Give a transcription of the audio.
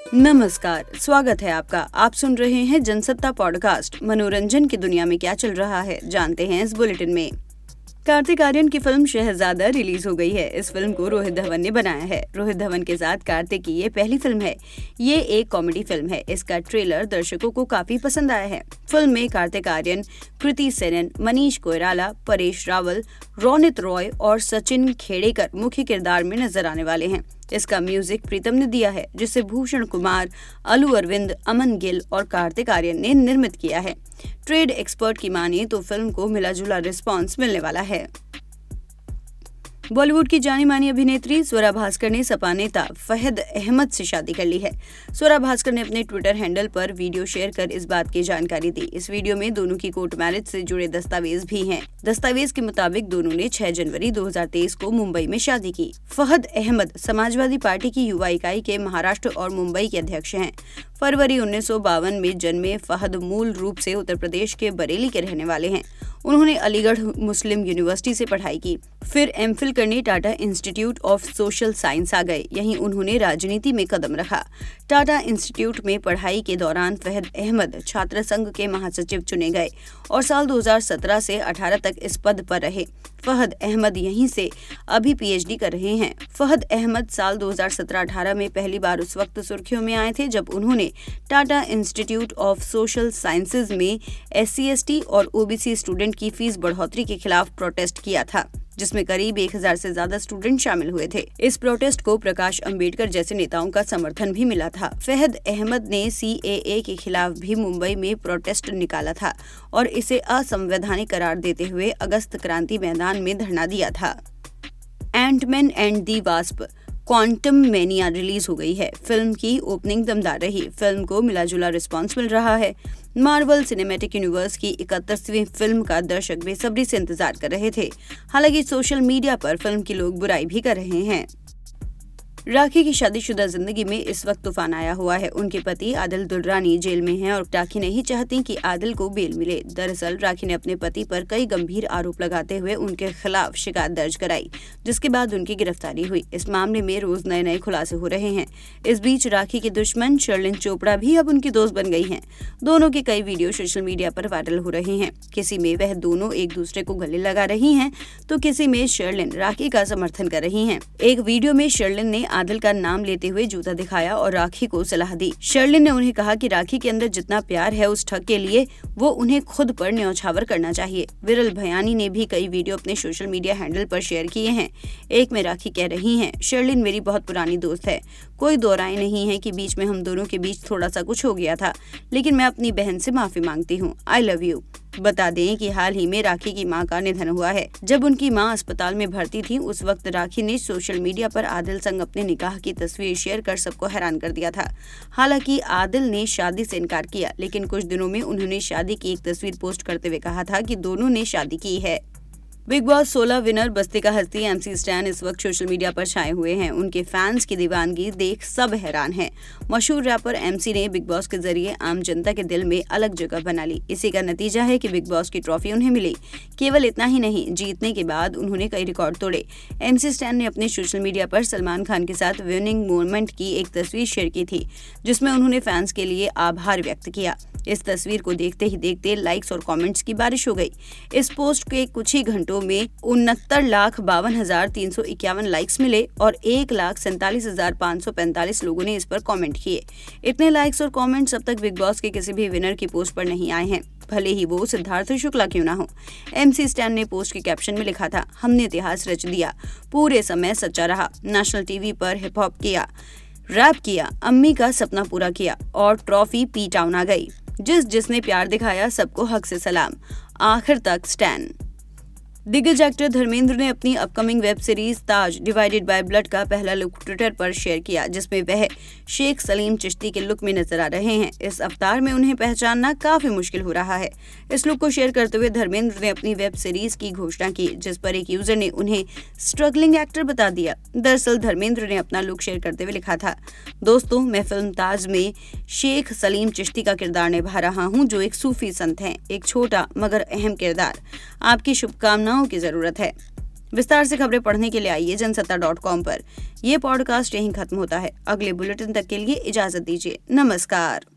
नमस्कार, स्वागत है आपका। आप सुन रहे हैं जनसत्ता पॉडकास्ट। मनोरंजन की दुनिया में क्या चल रहा है, जानते हैं इस बुलेटिन में। कार्तिक आर्यन की फिल्म शहजादा रिलीज हो गई है। इस फिल्म को रोहित धवन ने बनाया है। रोहित धवन के साथ कार्तिक की ये पहली फिल्म है। ये एक कॉमेडी फिल्म है। इसका ट्रेलर दर्शकों को काफी पसंद आया है। फिल्म में कार्तिक आर्यन, कृति सेनन, मनीष कोइराला, परेश रावल, रोनित रॉय और सचिन खेड़ेकर मुख्य किरदार में नजर आने वाले हैं। इसका म्यूजिक प्रीतम ने दिया है, जिसे भूषण कुमार, अल्लू अरविंद, अमन गिल और कार्तिक आर्यन ने निर्मित किया है। ट्रेड एक्सपर्ट की माने तो फिल्म को मिला जुला रिस्पॉन्स मिलने वाला है। बॉलीवुड की जानी मानी अभिनेत्री स्वरा भास्कर ने सपा नेता फहद अहमद से शादी कर ली है। स्वरा भास्कर ने अपने ट्विटर हैंडल पर वीडियो शेयर कर इस बात की जानकारी दी। इस वीडियो में दोनों की कोर्ट मैरिज से जुड़े दस्तावेज भी हैं। दस्तावेज के मुताबिक दोनों ने 6 जनवरी 2023 को मुंबई में शादी की। फहद अहमद समाजवादी पार्टी की युवा इकाई के महाराष्ट्र और मुंबई के अध्यक्ष हैं। फरवरी 1952 में जन्मे फहद मूल रूप से उत्तर प्रदेश के बरेली के रहने वाले हैं। उन्होंने अलीगढ़ मुस्लिम यूनिवर्सिटी से पढ़ाई की। फिर एमफिल करने Tata institute of Social Science आ गए। यहीं उन्होंने राजनीति में कदम रखा। टाटा इंस्टीट्यूट में पढ़ाई के दौरान फहद अहमद छात्र संघ के महासचिव चुने गए और साल 2017 से 18 तक इस पद पर रहे। फहद अहमद यहीं से अभी पीएचडी कर रहे हैं। फहद अहमद साल 2017-18 में पहली बार उस वक्त सुर्खियों में आए थे जब उन्होंने Tata institute of social sciences में SC/ST और OBC स्टूडेंट की फीस बढ़ोतरी के खिलाफ प्रोटेस्ट किया था, जिसमें करीब 1000 से ज्यादा स्टूडेंट शामिल हुए थे। इस प्रोटेस्ट को प्रकाश अंबेडकर जैसे नेताओं का समर्थन भी मिला था। फहद अहमद ने CAA के खिलाफ भी मुंबई में प्रोटेस्ट निकाला था और इसे असंवैधानिक करार देते हुए अगस्त क्रांति मैदान में धरना दिया था। Ant Man and the Wasp Quantumania release हो गई है। फिल्म की ओपनिंग दमदार रही। फिल्म को मिला जुला रिस्पॉन्स मिल रहा है। मार्वल सिनेमैटिक यूनिवर्स की 31वीं फिल्म का दर्शक बेसब्री से इंतजार कर रहे थे। हालांकि सोशल मीडिया पर फिल्म की लोग बुराई भी कर रहे हैं। राखी की शादीशुदा जिंदगी में इस वक्त तूफान आया हुआ है। उनके पति आदिल दुर्रानी जेल में हैं और राखी नहीं चाहती कि आदिल को बेल मिले। दरअसल राखी ने अपने पति पर कई गंभीर आरोप लगाते हुए उनके खिलाफ शिकायत दर्ज कराई, जिसके बाद उनकी गिरफ्तारी हुई। इस मामले में रोज नए नए खुलासे हो रहे हैं। इस बीच राखी की दुश्मन शर्लिन चोपड़ा भी अब उनकी दोस्त बन गई हैं। दोनों के कई वीडियो सोशल मीडिया पर वायरल हो रहे हैं। किसी में वह दोनों एक दूसरे को गले लगा रही हैं, तो किसी में शर्लिन राखी का समर्थन कर रही हैं। एक वीडियो में शर्लिन ने आदिल का नाम लेते हुए जूता दिखाया और राखी को सलाह दी। शर्लिन ने उन्हें कहा कि राखी के अंदर जितना प्यार है उस ठग के लिए वो उन्हें खुद पर न्यौछावर करना चाहिए। विरल भयानी ने भी कई वीडियो अपने सोशल मीडिया हैंडल पर शेयर किए हैं। एक में राखी कह रही हैं, शर्लिन मेरी बहुत पुरानी दोस्त है। कोई दो राय नहीं है कि बीच में हम दोनों के बीच थोड़ा सा कुछ हो गया था, लेकिन मैं अपनी बहन से माफी मांगती हूँ। I love you. बता दें कि हाल ही में राखी की मां का निधन हुआ है। जब उनकी मां अस्पताल में भर्ती थी, उस वक्त राखी ने सोशल मीडिया पर आदिल संग अपने निकाह की तस्वीर शेयर कर सबको हैरान कर दिया था। हालांकि आदिल ने शादी से इनकार किया, लेकिन कुछ दिनों में उन्होंने शादी की एक तस्वीर पोस्ट करते हुए कहा था कि दोनों ने शादी की है। बिग बॉस 16 विनर बस्ती का हस्ती MC स्टैन इस वक्त सोशल मीडिया पर छाए हुए हैं। उनके फैंस की दीवानगी देख सब हैरान हैं। मशहूर रैपर MC ने बिग बॉस के जरिए आम जनता के दिल में अलग जगह बना ली। इसी का नतीजा है कि बिग बॉस की ट्रॉफी उन्हें मिली। केवल इतना ही नहीं, जीतने के बाद उन्होंने कई रिकॉर्ड तोड़े। MC स्टैन ने अपने सोशल मीडिया पर सलमान खान के साथ विनिंग मोमेंट की एक तस्वीर शेयर की थी, जिसमें उन्होंने फैंस के लिए आभार व्यक्त किया। इस तस्वीर को देखते ही देखते लाइक्स और कमेंट्स की बारिश हो गई। इस पोस्ट के कुछ ही घंटों में 69,52,351 लाइक्स मिले और 1,47,545 लोगों ने इस पर कमेंट किए। इतने लाइक्स और कमेंट्स अब तक बिग बॉस के किसी भी विनर की पोस्ट पर नहीं आए हैं, भले ही वो सिद्धार्थ शुक्ला क्यों ना हो। MC स्टैन ने पोस्ट के कैप्शन में लिखा था, हमने इतिहास रच दिया, पूरे समय सच्चा रहा, नेशनल TV पर हिप हॉप किया, रैप किया, अम्मी का सपना पूरा किया और ट्रॉफी पी टाउन आ गई। जिसने प्यार दिखाया सबको हक से सलाम, आखिर तक स्टैन। दिग्गज एक्टर धर्मेंद्र ने अपनी upcoming web series Taj divided by blood का पहला लुक ट्विटर पर शेयर किया, जिसमें वह शेख सलीम चिश्ती के लुक में नजर आ रहे हैं। इस अवतार में उन्हें पहचानना काफी मुश्किल हो रहा है। इस लुक को शेयर करते हुए धर्मेंद्र ने अपनी वेब सीरीज की घोषणा की, जिस पर एक यूजर ने उन्हें स्ट्रगलिंग एक्टर बता दिया। दरअसल धर्मेंद्र ने अपना लुक शेयर करते हुए लिखा था, दोस्तों मैं फिल्म ताज में शेख सलीम चिश्ती का किरदार निभा रहा हूँ, जो एक सूफी संत हैं। एक छोटा मगर अहम किरदार। आपकी शुभकामनाओं की जरूरत है। विस्तार से खबरें पढ़ने के लिए आइए जनसत्ता.com पर। ये पॉडकास्ट यहीं खत्म होता है। अगले बुलेटिन तक के लिए इजाजत दीजिए। नमस्कार।